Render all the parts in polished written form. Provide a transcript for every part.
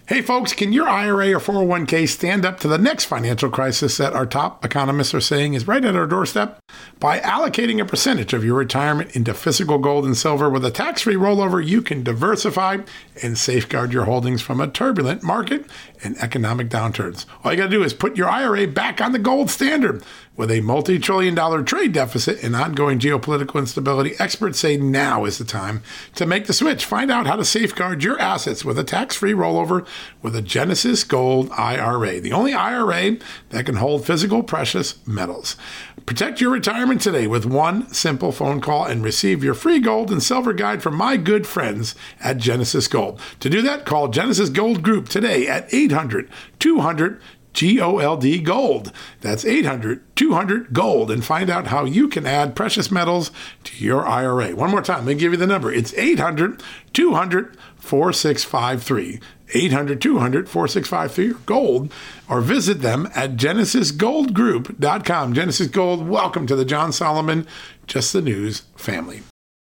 Hey folks, can your IRA or 401k stand up to the next financial crisis that our top economists are saying is right at our doorstep? By allocating a percentage of your retirement into physical gold and silver with a tax-free rollover, you can diversify and safeguard your holdings from a turbulent market and economic downturns. All you got to do is put your IRA back on the gold standard. With a multi-trillion-dollar trade deficit and ongoing geopolitical instability, experts say now is the time to make the switch. Find out how to safeguard your assets with a tax-free rollover with a Genesis Gold IRA, the only IRA that can hold physical precious metals. Protect your retirement today with one simple phone call and receive your free gold and silver guide from my good friends at Genesis Gold. To do that, call Genesis Gold Group today at 800-200 GOLD Gold. That's 800-200-GOLD, and find out how you can add precious metals to your IRA. One more time, let me give you the number. It's 800-200-4653. 800-200-4653 or gold, or visit them at genesisgoldgroup.com. Genesis Gold, welcome to the John Solomon Just the News family.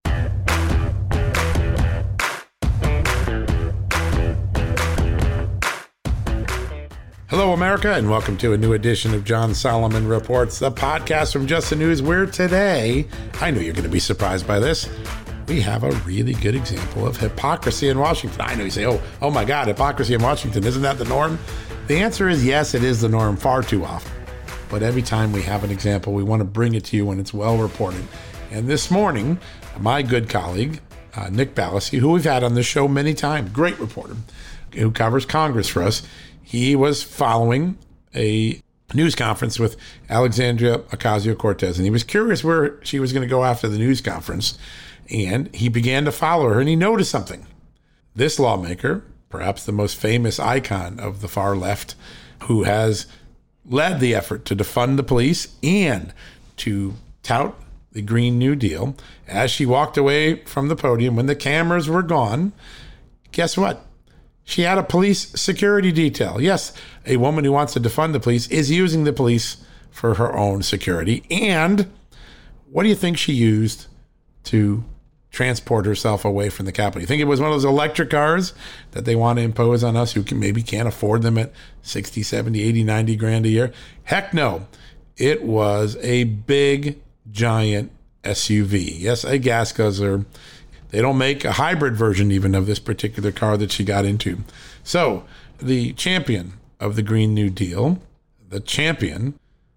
Hello, America, and welcome to a new edition of John Solomon Reports, the podcast from Just the News, where today, I know you're going to be surprised by this, we have a really good example of hypocrisy in Washington. I know you say, oh my God, hypocrisy in Washington, isn't that the norm? The answer is yes, it is the norm far too often. But every time we have an example, we want to bring it to you when it's well reported. And this morning, my good colleague, Nick Ballasy, who we've had on this show many times, great reporter, who covers Congress for us, he was following a news conference with Alexandria Ocasio-Cortez, and he was curious where she was going to go after the news conference, and he began to follow her, and he noticed something. This lawmaker, perhaps the most famous icon of the far left, who has led the effort to defund the police and to tout the Green New Deal, as she walked away from the podium when the cameras were gone, guess what? She had a police security detail. Yes, a woman who wants to defund the police is using the police for her own security. And what do you think she used to transport herself away from the Capitol? You think it was one of those electric cars that they want to impose on us who maybe can't afford them at 60, 70, 80, 90 grand a year? Heck no. It was a big, giant SUV. Yes, a gas guzzler. They don't make a hybrid version even of this particular car that she got into. So the champion of the Green New Deal, the champion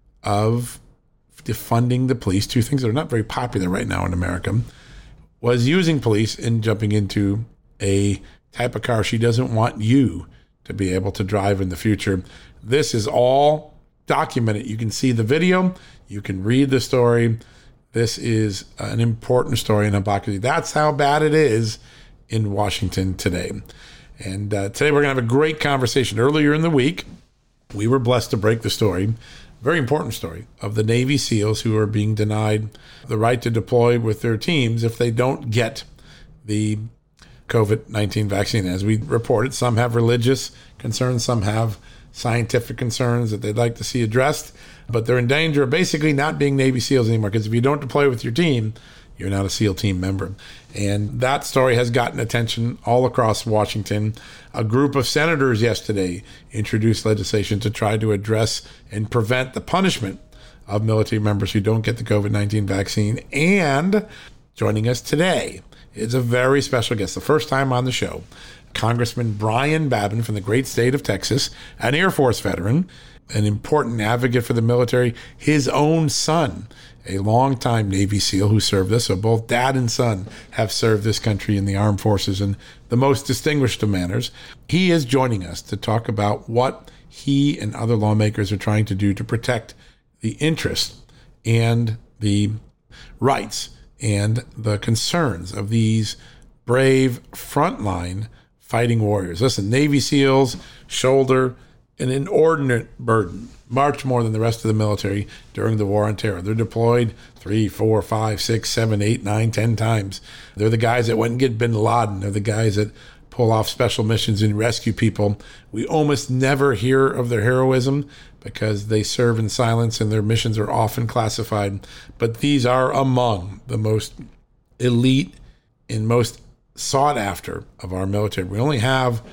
of defunding the police, two things that are not very popular right now in America, was using police and jumping into a type of car she doesn't want you to be able to drive in the future. This is all documented. You can see the video. You can read the story. This is an important story in hypocrisy. That's how bad it is in Washington today. And today we're going to have a great conversation. Earlier in the week, we were blessed to break the story, very important story, of the Navy SEALs who are being denied the right to deploy with their teams if they don't get the COVID-19 vaccine. As we reported, some have religious concerns, some have scientific concerns that they'd like to see addressed, but they're in danger of basically not being Navy SEALs anymore, because if you don't deploy with your team, you're not a SEAL team member. And that story has gotten attention all across Washington. A group of senators yesterday introduced legislation to try to address and prevent the punishment of military members who don't get the COVID-19 vaccine. And joining us today is a very special guest, the first time on the show, Congressman Brian Babin from the great state of Texas, an Air Force veteran, an important advocate for the military, his own son, a longtime Navy SEAL who served us. So both dad and son have served this country in the armed forces in the most distinguished of manners. He is joining us to talk about what he and other lawmakers are trying to do to protect the interests and the rights and the concerns of these brave frontline fighting warriors. Listen, Navy SEALs shoulder an inordinate burden, much more than the rest of the military during the War on Terror. They're deployed 3, 4, 5, 6, 7, 8, 9, 10 times. They're the guys that went and get bin Laden. They're the guys that pull off special missions and rescue people. We almost never hear of their heroism because they serve in silence and their missions are often classified. But these are among the most elite and most sought after of our military. We only have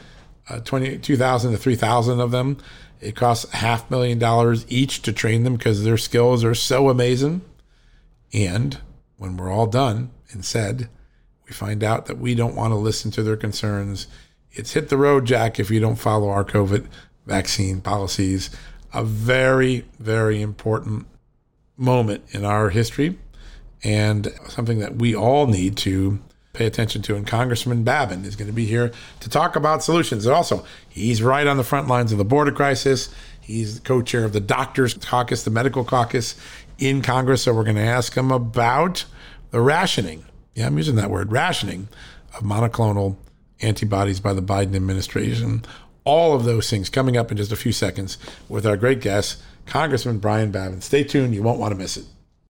2,000 to 3,000 of them. It costs $500,000 each to train them because their skills are so amazing. And when we're all done and said, we find out that we don't want to listen to their concerns. It's hit the road, Jack, if you don't follow our COVID vaccine policies. A very, very important moment in our history and something that we all need to pay attention to. And Congressman Babin is going to be here to talk about solutions. And also, he's right on the front lines of the border crisis. He's the co-chair of the Doctors Caucus, the Medical Caucus in Congress. So we're going to ask him about the rationing. Yeah, I'm using that word, rationing of monoclonal antibodies by the Biden administration. All of those things coming up in just a few seconds with our great guest, Congressman Brian Babin. Stay tuned. You won't want to miss it.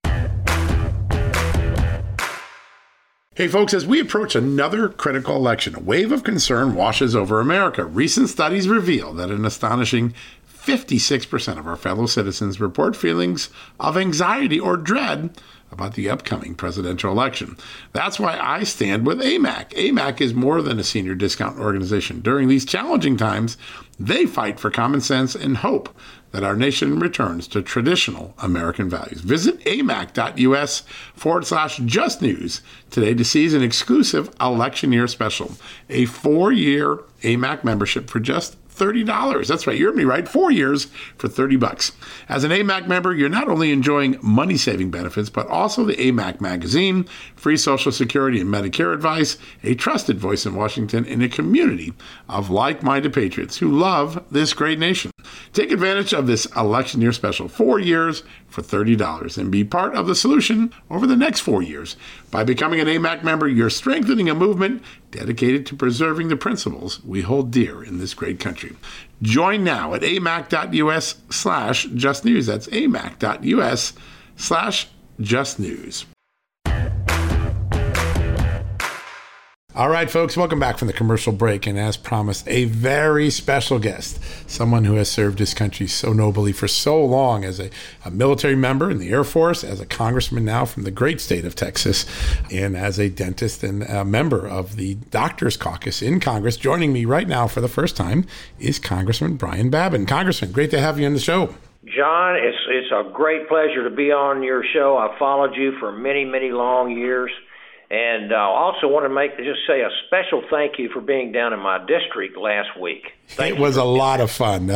Hey, folks, as we approach another critical election, a wave of concern washes over America. Recent studies reveal that an astonishing 56% of our fellow citizens report feelings of anxiety or dread about the upcoming presidential election. That's why I stand with AMAC. AMAC is more than a senior discount organization. During these challenging times, they fight for common sense and hope that our nation returns to traditional American values. Visit amac.us/justnews today to seize an exclusive election year special, a 4-year AMAC membership for just $30. That's right. You heard me right. 4 years for $30. As an AMAC member, you're not only enjoying money-saving benefits, but also the AMAC magazine, free Social Security and Medicare advice, a trusted voice in Washington, and a community of like-minded patriots who love this great nation. Take advantage of this election year special, 4 years for $30, and be part of the solution over the next 4 years. By becoming an AMAC member, you're strengthening a movement dedicated to preserving the principles we hold dear in this great country. Join now at amac.us/justnews. That's amac.us/justnews. All right, folks, welcome back from the commercial break. And as promised, a very special guest, someone who has served his country so nobly for so long as a military member in the Air Force, as a congressman now from the great state of Texas, and as a dentist and a member of the Doctors Caucus in Congress. Joining me right now for the first time is Congressman Brian Babin. Congressman, great to have you on the show. John, it's a great pleasure to be on your show. I've followed you for many, many long years. And I also want to say a special thank you for being down in my district last week. It was a lot of fun.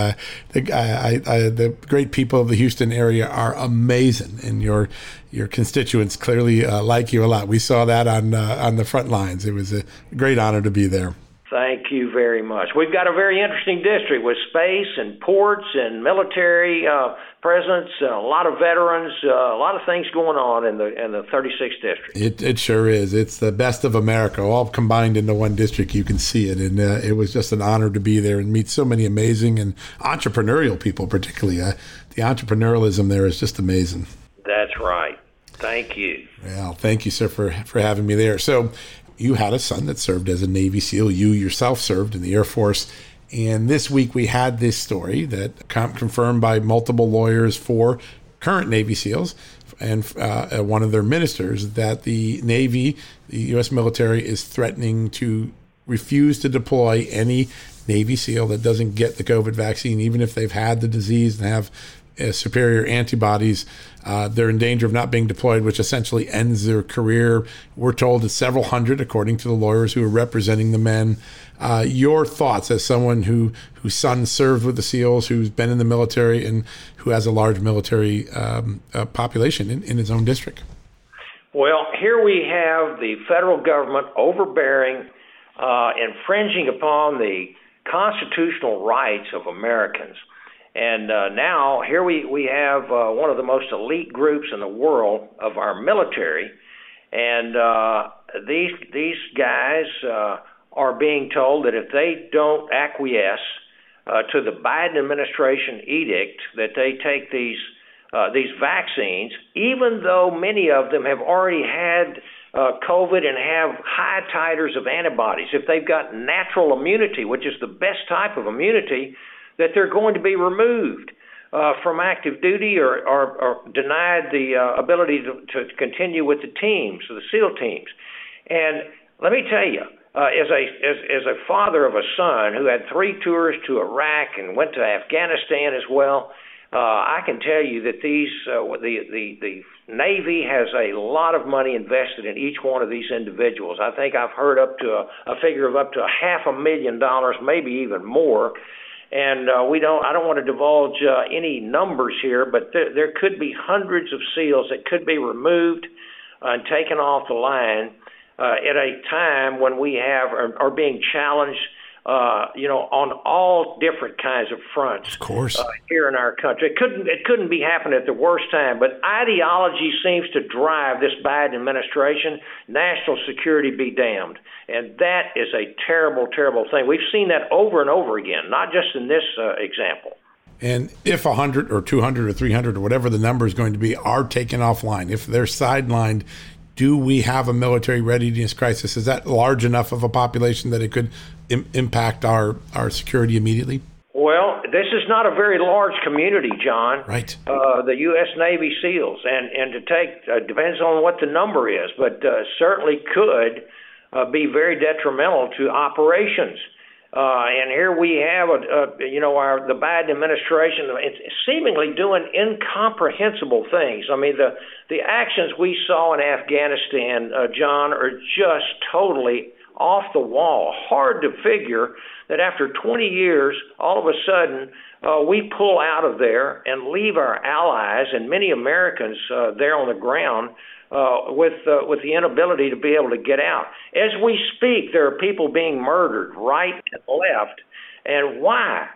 The great people of the Houston area are amazing, and your constituents clearly like you a lot. We saw that on the front lines. It was a great honor to be there. Thank you very much. We've got a very interesting district with space and ports and military presence, a lot of veterans, a lot of things going on in the 36th district. It sure is. It's the best of America, all combined into one district. You can see it, and it was just an honor to be there and meet so many amazing and entrepreneurial people, particularly. The entrepreneurialism there is just amazing. That's right. Thank you. Well, thank you, sir, for having me there. So, you had a son that served as a Navy SEAL. You yourself served in the Air Force. And this week we had this story that confirmed by multiple lawyers for current Navy SEALs and one of their ministers that the Navy, the U.S. military, is threatening to refuse to deploy any Navy SEAL that doesn't get the COVID vaccine, even if they've had the disease and have superior antibodies. They're in danger of not being deployed, which essentially ends their career. We're told it's several hundred, according to the lawyers who are representing the men. Your thoughts as someone whose son served with the SEALs, who's been in the military, and who has a large military population in his own district? Well, here we have the federal government overbearing, infringing upon the constitutional rights of Americans. And now here we have one of the most elite groups in the world of our military, and these guys are being told that if they don't acquiesce to the Biden administration edict that they take these vaccines, even though many of them have already had COVID and have high titers of antibodies, if they've got natural immunity, which is the best type of immunity, that they're going to be removed from active duty or denied the ability to continue with the teams, the SEAL teams. And let me tell you, as a father of a son who had 3 tours to Iraq and went to Afghanistan as well, I can tell you that the Navy has a lot of money invested in each one of these individuals. I think I've heard up to a figure of up to $500,000, maybe even more. And I don't want to divulge any numbers here, but there could be hundreds of SEALs that could be removed and taken off the line at a time when we are being challenged, on all different kinds of fronts. Of course. Here in our country, it couldn't be happening at the worst time. But ideology seems to drive this Biden administration. National security be damned, and that is a terrible, terrible thing. We've seen that over and over again, not just in this example. And if 100 or 200 or 300 or whatever the number is going to be are taken offline, if they're sidelined, do we have a military readiness crisis? Is that large enough of a population that it could impact our security immediately? Well, this is not a very large community, John. Right. The U.S. Navy SEALs, and to take depends on what the number is, but certainly could be very detrimental to operations. And here we have, the Biden administration seemingly doing incomprehensible things. I mean, the actions we saw in Afghanistan, John, are just totally off the wall. Hard to figure that after 20 years, all of a sudden, we pull out of there and leave our allies and many Americans there on the ground with the inability to be able to get out. As we speak, there are people being murdered right and left. And why?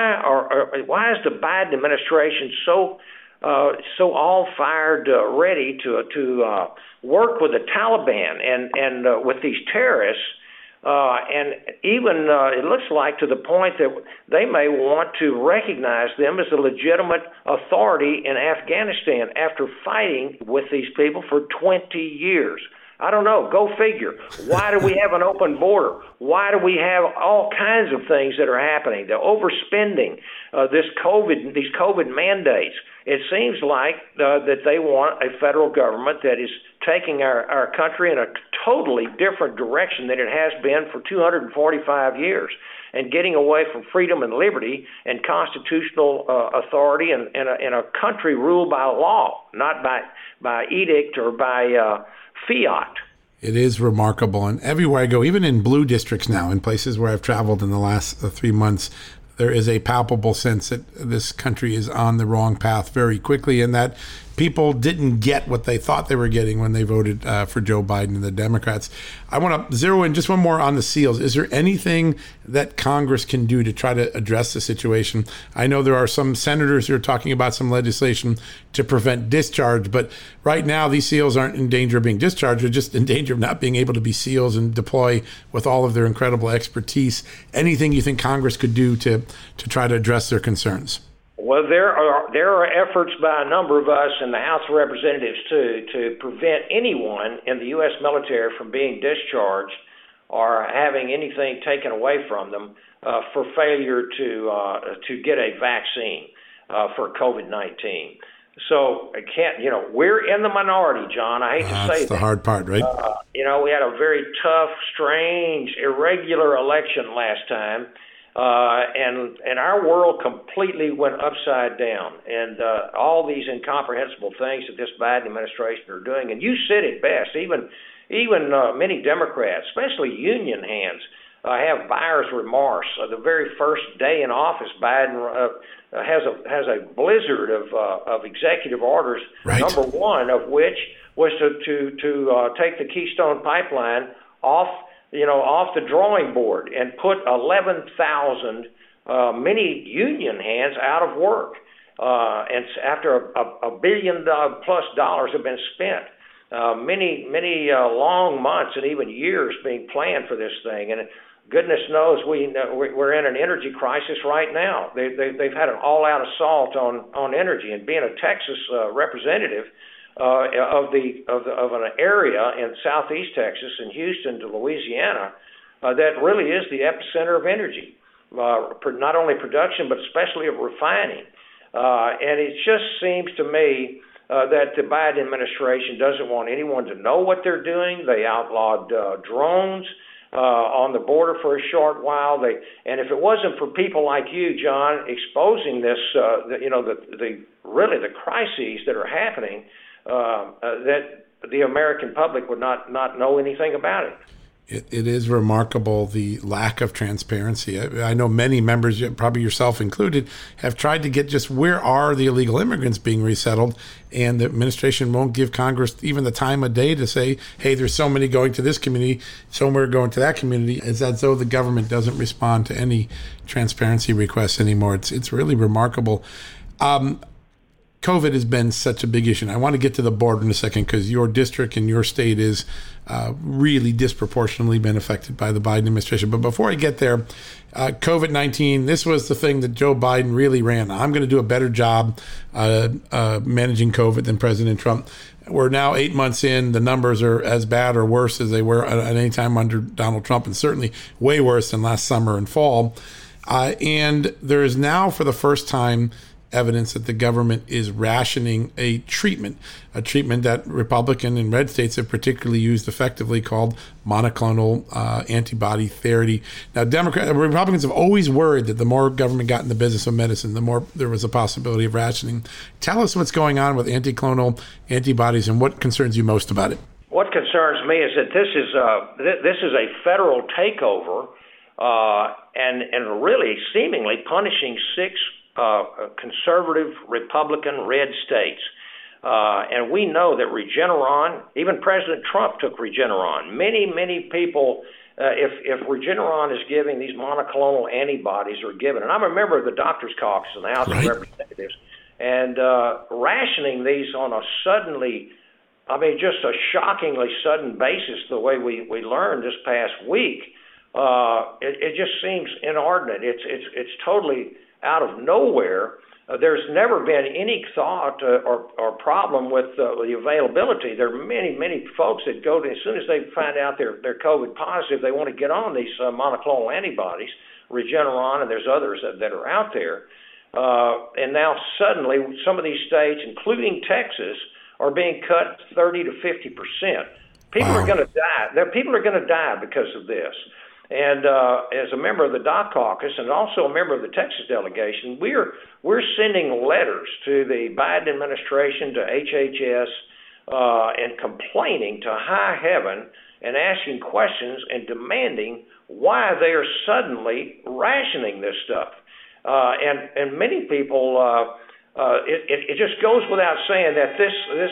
Why is the Biden administration so all fired ready to work with the Taliban and with these terrorists? And even it looks like to the point that they may want to recognize them as a legitimate authority in Afghanistan after fighting with these people for 20 years. I don't know. Go figure. Why do we have an open border? Why do we have all kinds of things that are happening? The overspending, these COVID mandates. It seems like that they want a federal government that is taking our country in a totally different direction than it has been for 245 years, and getting away from freedom and liberty and constitutional authority and a country ruled by law, not by edict or by fiat. It is remarkable. And everywhere I go, even in blue districts now, in places where I've traveled in the last 3 months, there is a palpable sense that this country is on the wrong path very quickly, and that people didn't get what they thought they were getting when they voted for Joe Biden and the Democrats. I want to zero in just one more on the SEALs. Is there anything that Congress can do to try to address the situation? I know there are some senators who are talking about some legislation to prevent discharge, but right now these SEALs aren't in danger of being discharged. They're just in danger of not being able to be SEALs and deploy with all of their incredible expertise. Anything you think Congress could do to try to address their concerns? Well, there are efforts by a number of us in the House of Representatives to prevent anyone in the U.S. military from being discharged or having anything taken away from them for failure to get a vaccine for COVID-19. So we're in the minority, John. I hate to say that. That's the hard part, right? We had a very tough, strange, irregular election last time. And our world completely went upside down, and all these incomprehensible things that this Biden administration are doing. And you said it best. Even many Democrats, especially union hands, have buyer's remorse. The very first day in office, Biden has a blizzard of executive orders. Right. Number one of which was to take the Keystone Pipeline off the drawing board and put 11,000 many union hands out of work. And after $1 billion plus have been spent, many long months and even years being planned for this thing. And goodness knows we're in an energy crisis right now. They've had an all-out assault on energy. And being a Texas representative, of an area in southeast Texas and Houston to Louisiana, that really is the epicenter of energy, not only production but especially of refining. And it just seems to me that the Biden administration doesn't want anyone to know what they're doing. They outlawed drones. on the border for a short while. And if it wasn't for people like you, John, exposing this, the crises that are happening, that the American public would not know anything about it. It is remarkable, the lack of transparency. I know many members, probably yourself included, have tried to get just where are the illegal immigrants being resettled, and the administration won't give Congress even the time of day to say, hey, there's so many going to this community, so many going to that community. It's as though the government doesn't respond to any transparency requests anymore. It's really remarkable. COVID has been such a big issue. And I want to get to the border in a second because your district and your state is really disproportionately been affected by the Biden administration. But before I get there, COVID-19, this was the thing that Joe Biden really ran. I'm going to do a better job managing COVID than President Trump. We're now 8 months in. The numbers are as bad or worse as they were at any time under Donald Trump, and certainly way worse than last summer and fall. And there is now, for the first time, evidence that the government is rationing a treatment that Republican and red states have particularly used effectively, called monoclonal antibody therapy. Now, Republicans have always worried that the more government got in the business of medicine, the more there was a possibility of rationing. Tell us what's going on with anticlonal antibodies and what concerns you most about it. What concerns me is that this is a federal takeover and really seemingly punishing six conservative Republican red states. And we know that Regeneron, even President Trump took Regeneron. Many people, if Regeneron is giving, these monoclonal antibodies are given. And I'm a member of the Doctors Caucus in the House of Representatives. And rationing these on a just a shockingly sudden basis, the way we learned this past week, it just seems inordinate. It's totally out of nowhere. There's never been any thought or problem with the availability. There are many folks that go to, as soon as they find out they're COVID positive, they want to get on these monoclonal antibodies, Regeneron, and there's others that are out there. And now suddenly some of these states, including Texas, are being cut 30 to 50%. People are going to die. People are going to die because of this. And as a member of the Doc Caucus and also a member of the Texas delegation, we're sending letters to the Biden administration, to HHS, and complaining to high heaven and asking questions and demanding why they are suddenly rationing this stuff. And many people, it just goes without saying that this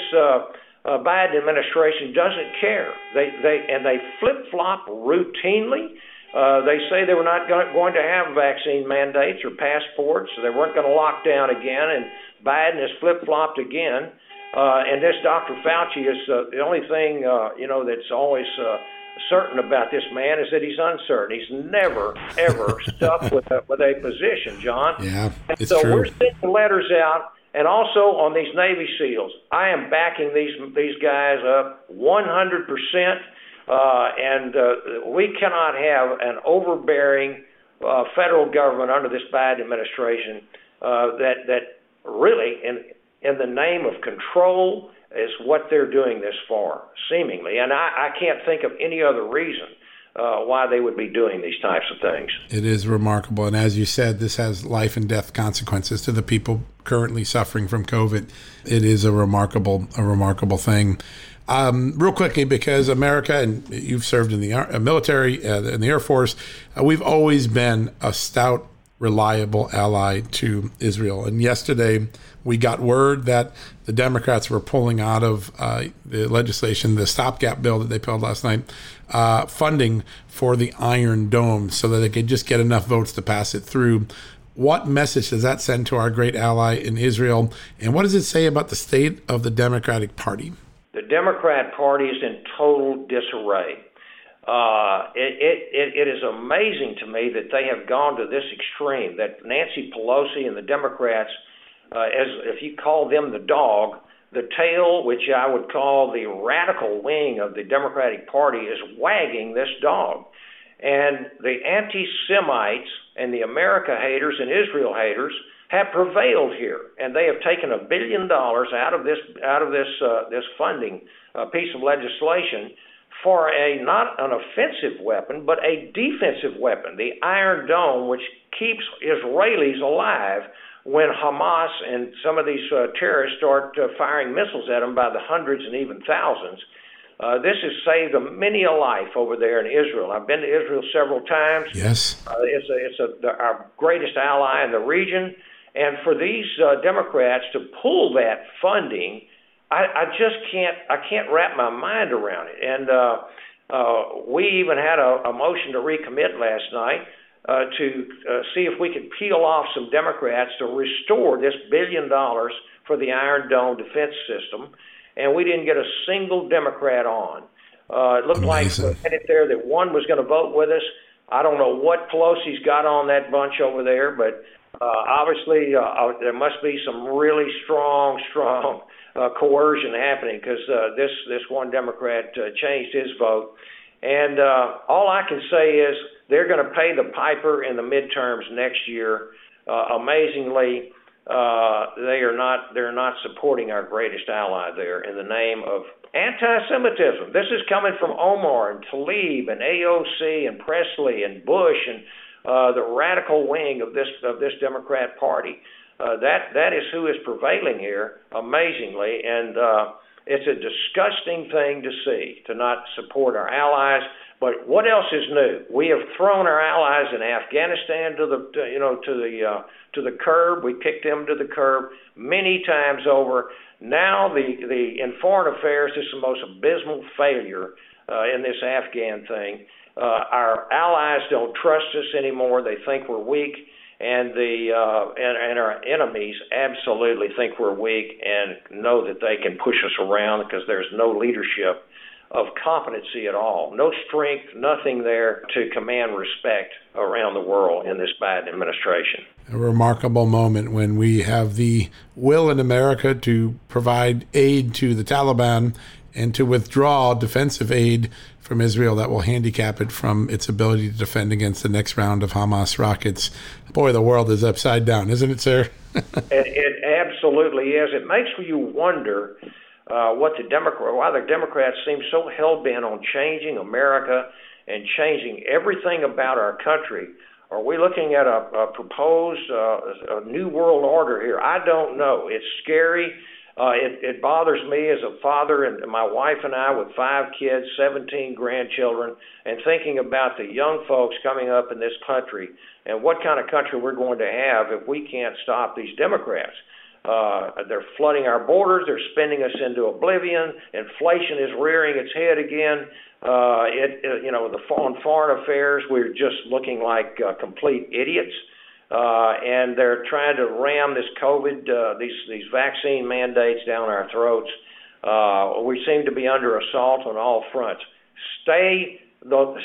Biden administration doesn't care. They flip-flop routinely. They say they were not going to have vaccine mandates or passports, so they weren't going to lock down again, and Biden has flip-flopped again. And this Dr. Fauci is the only thing, that's always certain about this man is that he's uncertain. He's never, ever stuck with a position, John. Yeah, it's so true. We're sending letters out. And also on these Navy SEALs, I am backing these guys up 100%. And we cannot have an overbearing federal government under this Biden administration that really, in the name of control, is what they're doing this for, seemingly. And I can't think of any other reason why they would be doing these types of things. It is remarkable. And as you said, this has life and death consequences to the people currently suffering from COVID. It is a remarkable thing. Real quickly, because America, and you've served in the military, in the Air Force, we've always been a stout, reliable ally to Israel. And yesterday, we got word that the Democrats were pulling out of the legislation, the stopgap bill that they passed last night, funding for the Iron Dome so that they could just get enough votes to pass it through. What message does that send to our great ally in Israel? And what does it say about the state of the Democratic Party? The Democrat Party is in total disarray. It is amazing to me that they have gone to this extreme, that Nancy Pelosi and the Democrats, if you call them the dog, the tail, which I would call the radical wing of the Democratic Party, is wagging this dog. And the anti-Semites and the America haters and Israel haters have prevailed here, and they have taken $1 billion out of this funding piece of legislation for not an offensive weapon, but a defensive weapon, the Iron Dome, which keeps Israelis alive when Hamas and some of these terrorists start firing missiles at them by the hundreds and even thousands. This has saved many a life over there in Israel. I've been to Israel several times. Yes. It's our greatest ally in the region. And for these Democrats to pull that funding, I just can't wrap my mind around it. And we even had a motion to recommit last night to see if we could peel off some Democrats to restore this $1 billion for the Iron Dome defense system. And we didn't get a single Democrat on. It looked Amazing. like we had it there that one was going to vote with us. I don't know what Pelosi's got on that bunch over there, but obviously there must be some really strong coercion happening, because this one Democrat changed his vote. And all I can say is they're going to pay the piper in the midterms next year. Amazingly, they're not supporting our greatest ally there in the name of anti-Semitism. This is coming from Omar and Tlaib and AOC and Presley and Bush and the radical wing of this Democrat Party. That is who is prevailing here, amazingly, and it's a disgusting thing to see, to not support our allies. But what else is new? We have thrown our allies in Afghanistan to the curb. We kicked them to the curb many times over. Now in foreign affairs, this is the most abysmal failure in this Afghan thing. Our allies don't trust us anymore. They think we're weak, and our enemies absolutely think we're weak and know that they can push us around, because there's no leadership of competency at all, no strength, nothing there to command respect around the world in this Biden administration. A remarkable moment when we have the will in America to provide aid to the Taliban and to withdraw defensive aid from Israel that will handicap it from its ability to defend against the next round of Hamas rockets. Boy, the world is upside down, isn't it, sir? It absolutely is. It makes you wonder why the Democrats seem so hell-bent on changing America and changing everything about our country. Are we looking at a proposed a new world order here? I don't know. It's scary. It bothers me as a father, and my wife and I with 5 kids, 17 grandchildren, and thinking about the young folks coming up in this country and what kind of country we're going to have if we can't stop these Democrats. They're flooding our borders. They're spending us into oblivion. Inflation is rearing its head again. On foreign affairs, we're just looking like complete idiots. And they're trying to ram this COVID, these vaccine mandates down our throats. We seem to be under assault on all fronts. Fill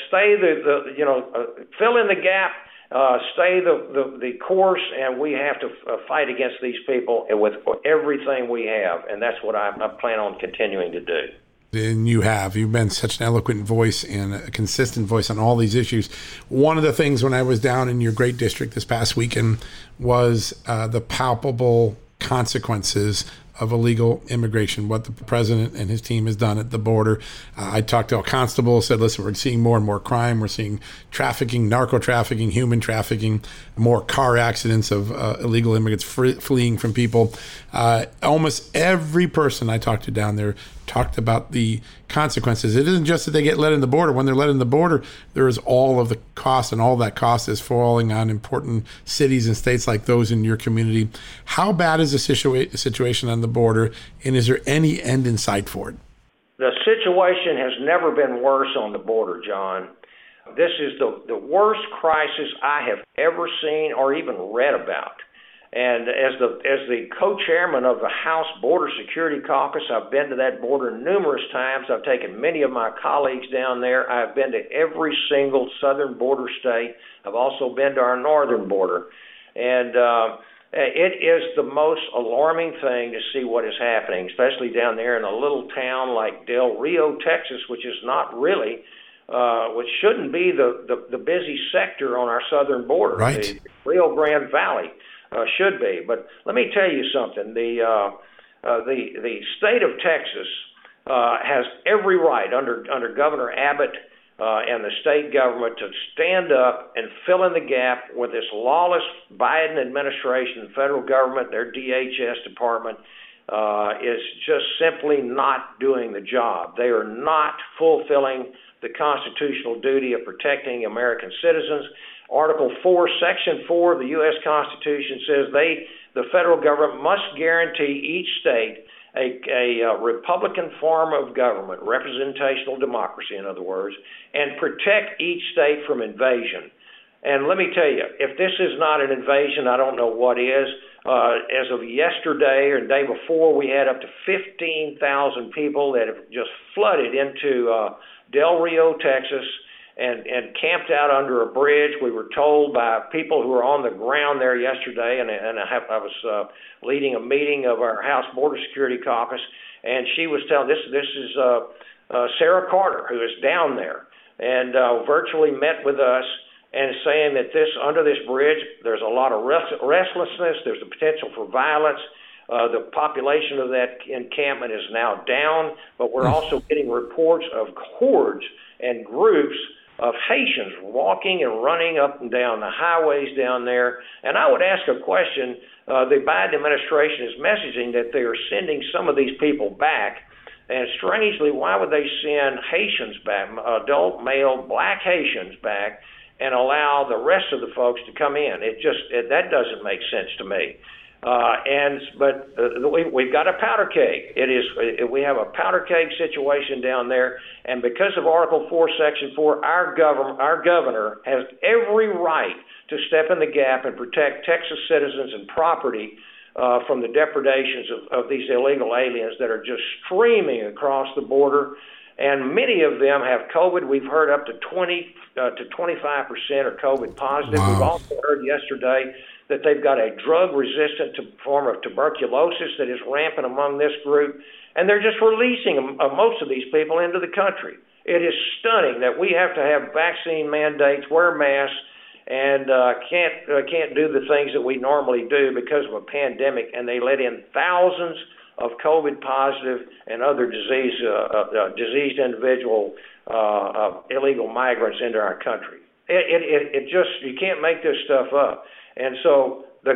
in the gap. Stay the course, and we have to fight against these people with everything we have, and that's what I plan on continuing to do. And you've been such an eloquent voice and a consistent voice on all these issues. One of the things when I was down in your great district this past weekend was the palpable consequences of illegal immigration, what the president and his team has done at the border. I talked to a constable, said, listen, we're seeing more and more crime. We're seeing trafficking, narco trafficking, human trafficking, more car accidents of illegal immigrants fleeing from people. Almost every person I talked to down there talked about the consequences. It isn't just that they get let in the border. When they're let in the border, there is all of the cost, and all that cost is falling on important cities and states like those in your community. How bad is the situation on the border, and is there any end in sight for it? The situation has never been worse on the border, John. This is the worst crisis I have ever seen or even read about. And as the co-chairman of the House Border Security Caucus, I've been to that border numerous times. I've taken many of my colleagues down there. I've been to every single southern border state. I've also been to our northern border. And it is the most alarming thing to see what is happening, especially down there in a little town like Del Rio, Texas, which is not really, which shouldn't be the busy sector on our southern border. Right. The Rio Grande Valley. Should be, but let me tell you something. The state of Texas has every right under Governor Abbott and the state government to stand up and fill in the gap with this lawless Biden administration, the federal government, their DHS department, is just simply not doing the job. They are not fulfilling the constitutional duty of protecting American citizens. Article 4, Section 4 of the U.S. Constitution says the federal government must guarantee each state a Republican form of government, representational democracy, in other words, and protect each state from invasion. And let me tell you, if this is not an invasion, I don't know what is. As of yesterday or the day before, we had up to 15,000 people that have just flooded into Del Rio, Texas, and camped out under a bridge. We were told by people who were on the ground there yesterday, and I was leading a meeting of our House Border Security Caucus, and she was telling this is Sarah Carter, who is down there, and virtually met with us and saying that under this bridge, there's a lot of restlessness, there's the potential for violence. The population of that encampment is now down, but we're also getting reports of hordes and groups of Haitians walking and running up and down the highways down there. And I would ask a question. The Biden administration is messaging that they are sending some of these people back. And strangely, why would they send Haitians back, adult male black Haitians back, and allow the rest of the folks to come in? That doesn't make sense to me. We've got a powder keg. We have a powder keg situation down there, and because of Article 4, Section 4, our governor has every right to step in the gap and protect Texas citizens and property from the depredations of these illegal aliens that are just streaming across the border. And many of them have COVID. We've heard up to 20 to 25% are COVID positive. Wow. We've also heard yesterday that they've got a drug-resistant form of tuberculosis that is rampant among this group, and they're just releasing most of these people into the country. It is stunning that we have to have vaccine mandates, wear masks, and can't do the things that we normally do because of a pandemic, and they let in thousands of COVID positive and other diseased individual illegal migrants into our country. You can't make this stuff up. And so the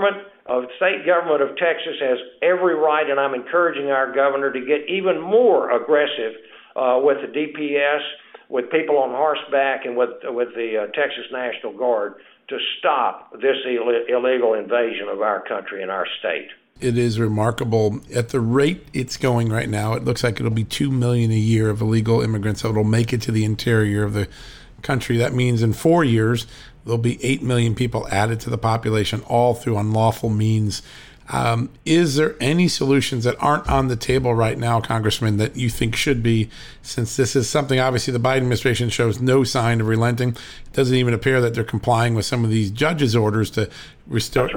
state government of Texas has every right, and I'm encouraging our governor to get even more aggressive with the DPS, with people on horseback, and with the Texas National Guard to stop this illegal invasion of our country and our state. It is remarkable. At the rate it's going right now, it looks like it'll be 2 million a year of illegal immigrants that will make it to the interior of the country. That means in 4 years, there'll be 8 million people added to the population, all through unlawful means. Is there any solutions that aren't on the table right now, Congressman, that you think should be, since this is something obviously the Biden administration shows no sign of relenting? It doesn't even appear that they're complying with some of these judges' orders to restart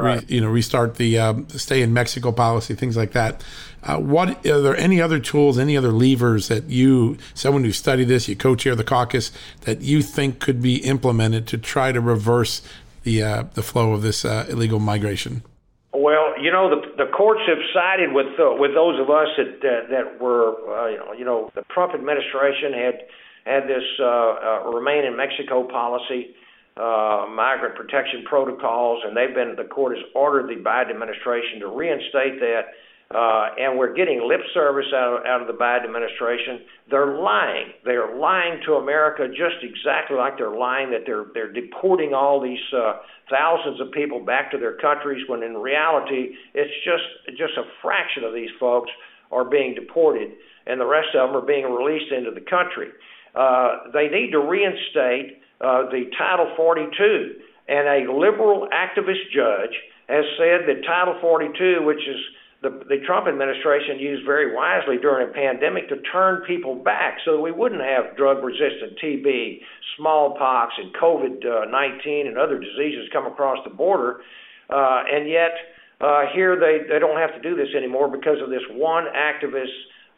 the stay in Mexico policy, things like that. Are there any other tools, any other levers that you, someone who studied this, you co-chair the caucus, that you think could be implemented to try to reverse the flow of this illegal migration? Well, the courts have sided with those of us that were, the Trump administration had this remain in Mexico policy, migrant protection protocols, and the court has ordered the Biden administration to reinstate that. And we're getting lip service out of the Biden administration. They're lying. They are lying to America just exactly like they're lying that they're deporting all these thousands of people back to their countries, when in reality it's just a fraction of these folks are being deported, and the rest of them are being released into the country. They need to reinstate the Title 42, and a liberal activist judge has said that Title 42, which is the Trump administration used very wisely during a pandemic to turn people back so that we wouldn't have drug-resistant TB, smallpox, and COVID-19 and other diseases come across the border. And yet here they don't have to do this anymore because of this one activist,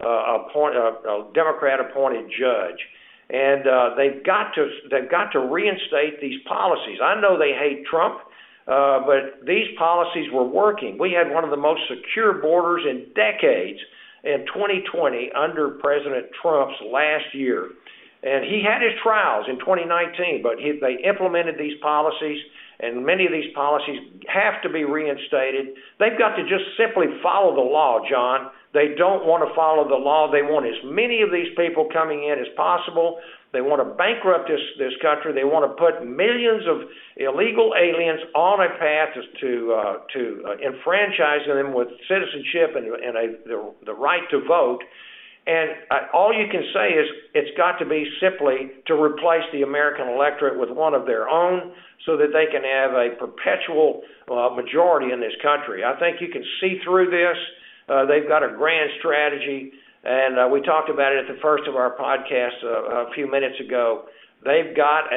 Democrat-appointed judge. And they've got to reinstate these policies. I know they hate Trump. But these policies were working. We had one of the most secure borders in decades in 2020 under President Trump's last year. And he had his trials in 2019, but they implemented these policies, and many of these policies have to be reinstated. They've got to just simply follow the law, John. They don't want to follow the law. They want as many of these people coming in as possible. They want to bankrupt this country. They want to put millions of illegal aliens on a path to enfranchise them with citizenship and the right to vote. And all you can say is it's got to be simply to replace the American electorate with one of their own so that they can have a perpetual majority in this country. I think you can see through this. They've got a grand strategy, and we talked about it at the first of our podcasts a few minutes ago. They've got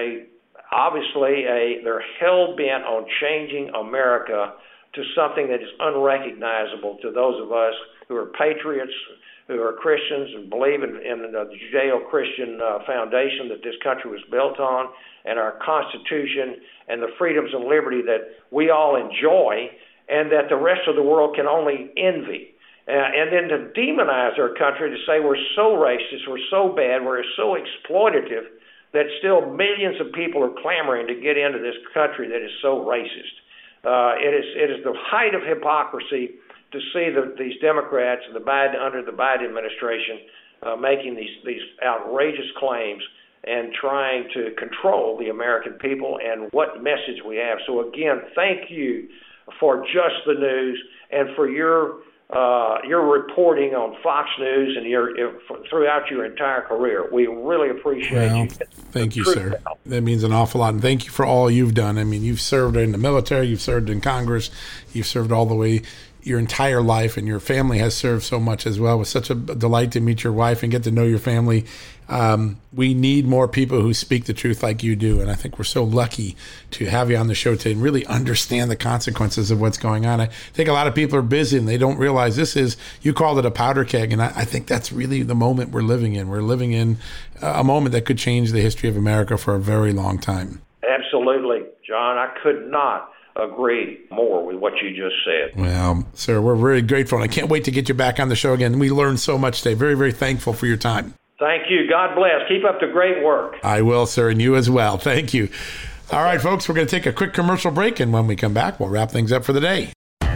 they're hell-bent on changing America to something that is unrecognizable to those of us who are patriots, who are Christians and believe in the Judeo-Christian foundation that this country was built on, and our Constitution and the freedoms and liberty that we all enjoy and that the rest of the world can only envy. And then to demonize our country, to say we're so racist, we're so bad, we're so exploitative, that still millions of people are clamoring to get into this country that is so racist. It is the height of hypocrisy to see these Democrats and under the Biden administration making these outrageous claims and trying to control the American people and what message we have. So again, thank you for Just the News and for your reporting on Fox News and throughout your entire career. We really appreciate you. Thank you, sir. That means an awful lot. And thank you for all you've done. I mean, you've served in the military, you've served in Congress, you've served all the way your entire life, and your family has served so much as well. It was such a delight to meet your wife and get to know your family. We need more people who speak the truth like you do, and I think we're so lucky to have you on the show today and really understand the consequences of what's going on. I think a lot of people are busy and they don't realize you called it a powder keg, and I think that's really the moment we're living in. We're living in a moment that could change the history of America for a very long time. Absolutely, John. I could not agree more with what you just said. Well, sir, we're very grateful, and I can't wait to get you back on the show again. We learned so much today. Very, very thankful for your time. Thank you. God bless. Keep up the great work. I will, sir, and you as well. Thank you. All right, folks, we're going to take a quick commercial break, and when we come back, we'll wrap things up for the day.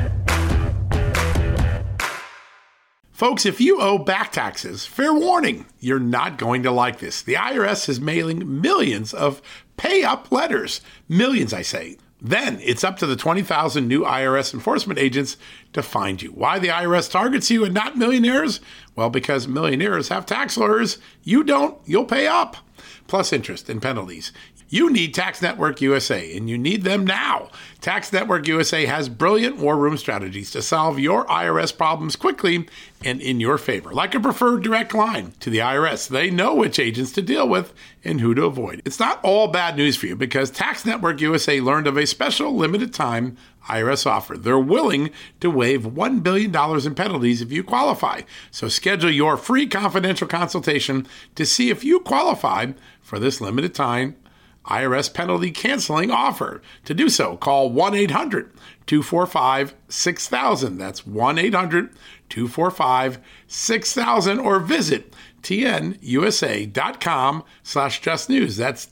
Folks, if you owe back taxes, fair warning, you're not going to like this. The IRS is mailing millions of pay-up letters. Millions, I say. Then it's up to the 20,000 new IRS enforcement agents to find you. Why the IRS targets you and not millionaires? Well, because millionaires have tax lawyers. You don't. You'll pay up. Plus interest and penalties. You need Tax Network USA, and you need them now. Tax Network USA has brilliant war room strategies to solve your IRS problems quickly and in your favor, like a preferred direct line to the IRS. They know which agents to deal with and who to avoid. It's not all bad news for you because Tax Network USA learned of a special limited time IRS offer. They're willing to waive $1 billion in penalties if you qualify. So schedule your free confidential consultation to see if you qualify for this limited time IRS penalty canceling offer. To do so, call 1-800-245-6000. That's 1-800-245-6000 or visit tnusa.com/justnews. That's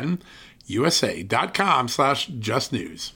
tnusa.com/justnews.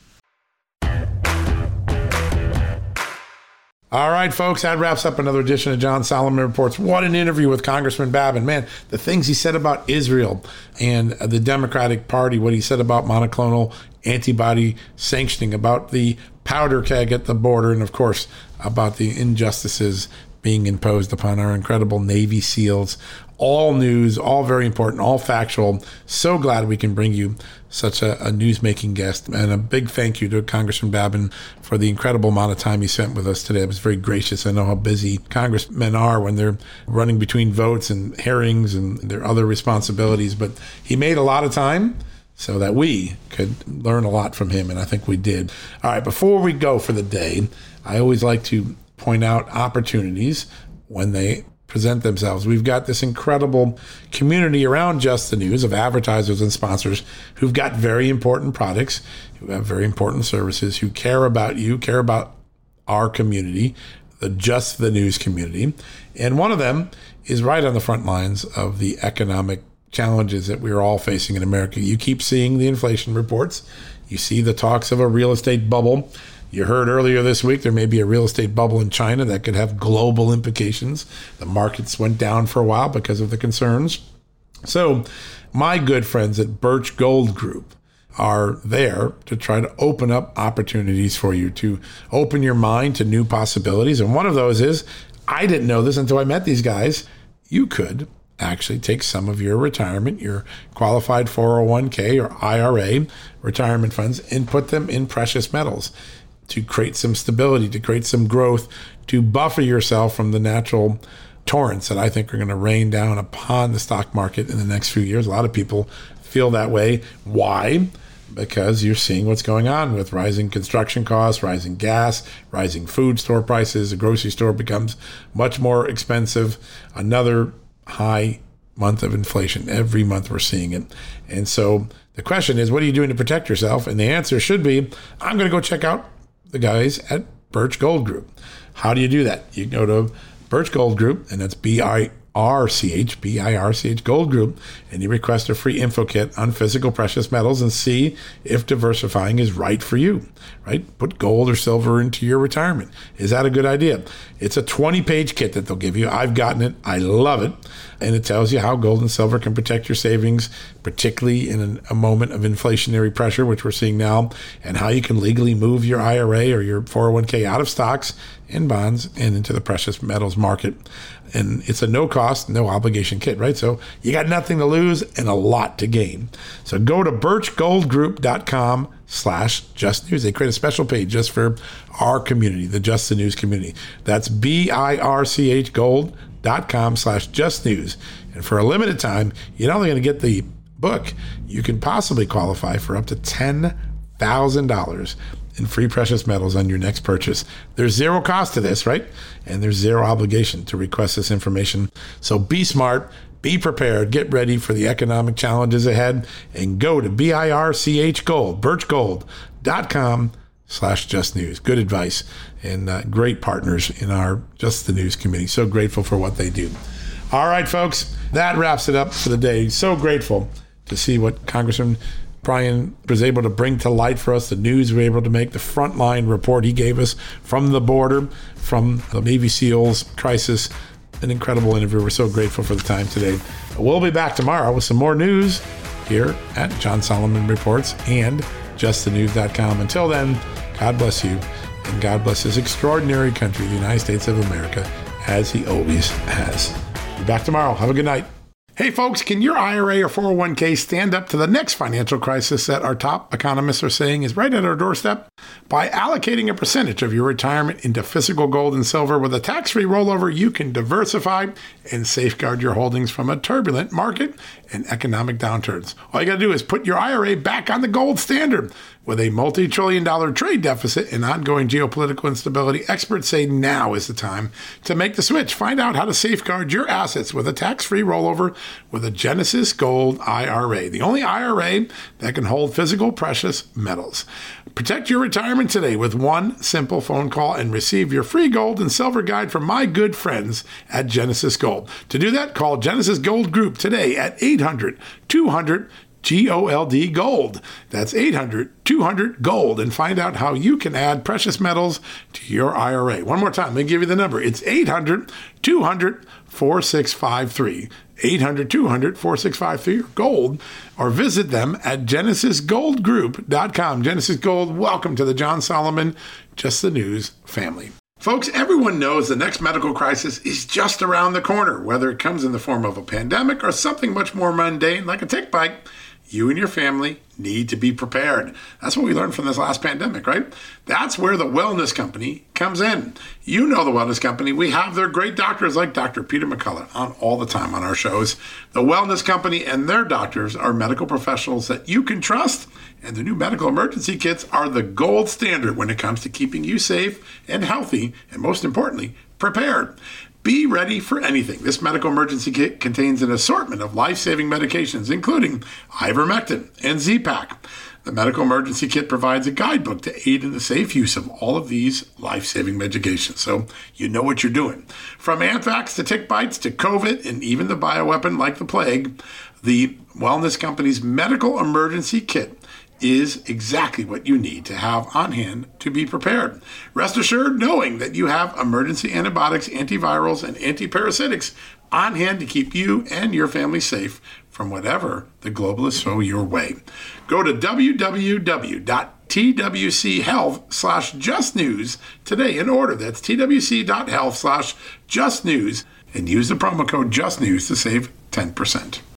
All right, folks, that wraps up another edition of John Solomon Reports. What an interview with Congressman Babin. Man, the things he said about Israel and the Democratic Party, what he said about monoclonal antibody sanctioning, about the powder keg at the border, and, of course, about the injustices being imposed upon our incredible Navy SEALs. All news, all very important, all factual. So glad we can bring you such a news-making guest. And a big thank you to Congressman Babin for the incredible amount of time he spent with us today. It was very gracious. I know how busy congressmen are when they're running between votes and hearings and their other responsibilities. But he made a lot of time so that we could learn a lot from him, and I think we did. All right, before we go for the day, I always like to point out opportunities when they present themselves. We've got this incredible community around Just the News of advertisers and sponsors who've got very important products, who have very important services, who care about you, care about our community. the Just the News community. And one of them is right on the front lines of the economic challenges that we're all facing in America. You keep seeing the inflation reports. You see the talks of a real estate bubble. You heard earlier this week there may be a real estate bubble in China that could have global implications. The markets went down for a while because of the concerns. So my good friends at Birch Gold Group are there to try to open up opportunities for you, to open your mind to new possibilities. And one of those is, I didn't know this until I met these guys, you could actually take some of your retirement, your qualified 401k or IRA retirement funds, and put them in precious metals to create some stability, to create some growth, to buffer yourself from the natural torrents that I think are going to rain down upon the stock market in the next few years. A lot of people feel that way. Why? Because you're seeing what's going on with rising construction costs, rising gas, rising food store prices. The grocery store becomes much more expensive. Another high month of inflation. Every month we're seeing it. And so the question is, what are you doing to protect yourself? And the answer should be, I'm going to go check out the guys at Birch Gold Group. How do you do that? You go to Birch Gold Group, and that's BIRCH Gold Group, and you request a free info kit on physical precious metals and see if diversifying is right for you, right? Put gold or silver into your retirement. Is that a good idea? It's a 20-page kit that they'll give you. I've gotten it. I love it. And it tells you how gold and silver can protect your savings, particularly in a moment of inflationary pressure, which we're seeing now, and how you can legally move your IRA or your 401k out of stocks and bonds and into the precious metals market. And it's a no-cost, no-obligation kit, right? So you got nothing to lose and a lot to gain. So go to birchgoldgroup.com/justnews. They create a special page just for our community, the Just the News community. That's BIRCH gold.com/justnews. And for a limited time, you're not only going to get the book, you can possibly qualify for up to $10,000 in free precious metals on your next purchase. There's zero cost to this, right? And there's zero obligation to request this information. So be smart, be prepared, get ready for the economic challenges ahead, and go to BIRCH Gold, birchgold.com/justnews. Good advice and great partners in our Just the News community. So grateful for what they do. All right, folks, that wraps it up for the day. So grateful to see what Congressman Bryan was able to bring to light for us, the news we were able to make, the frontline report he gave us from the border, from the Navy SEALs crisis. An incredible interview. We're so grateful for the time today. We'll be back tomorrow with some more news here at John Solomon Reports and justthenews.com. Until then, God bless you, and God bless this extraordinary country, the United States of America, as he always has. Be back tomorrow. Have a good night. Hey folks, can your IRA or 401k stand up to the next financial crisis that our top economists are saying is right at our doorstep? By allocating a percentage of your retirement into physical gold and silver with a tax-free rollover, you can diversify and safeguard your holdings from a turbulent market and economic downturns. All you got to do is put your IRA back on the gold standard. With a multi-trillion-dollar trade deficit and ongoing geopolitical instability, experts say now is the time to make the switch. Find out how to safeguard your assets with a tax-free rollover with a Genesis Gold IRA, the only IRA that can hold physical precious metals. Protect your retirement today with one simple phone call and receive your free gold and silver guide from my good friends at Genesis Gold. To do that, call Genesis Gold Group today at 800-200 GOLD Gold. That's 800-200-GOLD, and find out how you can add precious metals to your IRA. One more time, let me give you the number. It's 800-200-4653. 800-200-4653 or gold, or visit them at genesisgoldgroup.com. Genesis Gold, welcome to the John Solomon Just the News family. Folks, everyone knows the next medical crisis is just around the corner, whether it comes in the form of a pandemic or something much more mundane like a tick bite. You and your family need to be prepared. That's what we learned from this last pandemic, right? That's where the Wellness Company comes in. You know the Wellness Company. We have their great doctors like Dr. Peter McCullough on all the time on our shows. The Wellness Company and their doctors are medical professionals that you can trust, and their new medical emergency kits are the gold standard when it comes to keeping you safe and healthy, and most importantly, prepared. Be ready for anything. This medical emergency kit contains an assortment of life-saving medications, including ivermectin and Z-Pak. The Medical Emergency Kit provides a guidebook to aid in the safe use of all of these life-saving medications, so you know what you're doing. From anthrax to tick bites to COVID and even the bioweapon like the plague, the wellness company's Medical Emergency Kit is exactly what you need to have on hand to be prepared. Rest assured knowing that you have emergency antibiotics, antivirals, and antiparasitics on hand to keep you and your family safe from whatever the globalists throw your way. Go to www.twchealth/justnews today and order. That's twc.health/justnews and use the promo code JUSTNEWS to save 10%.